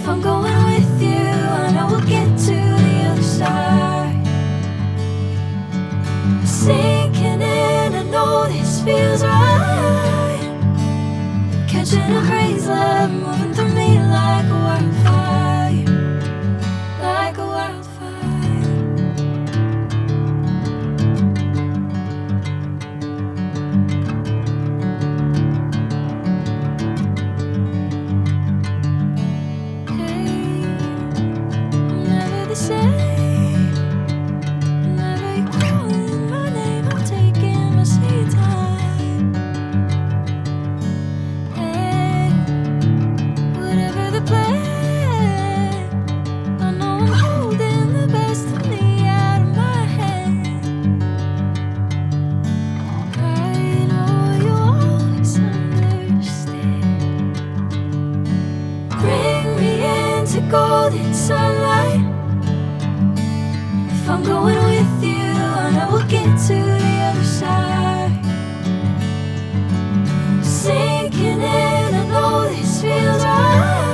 I'm going with you, I know we'll get to the other side. Sinking in, I know this feels right. Catching a crazy love, moving through me like a wildfire, like a wildfire. Golden sunlight. If I'm going with you, I know we'll get to the other side. Sinking in, I know this feels right.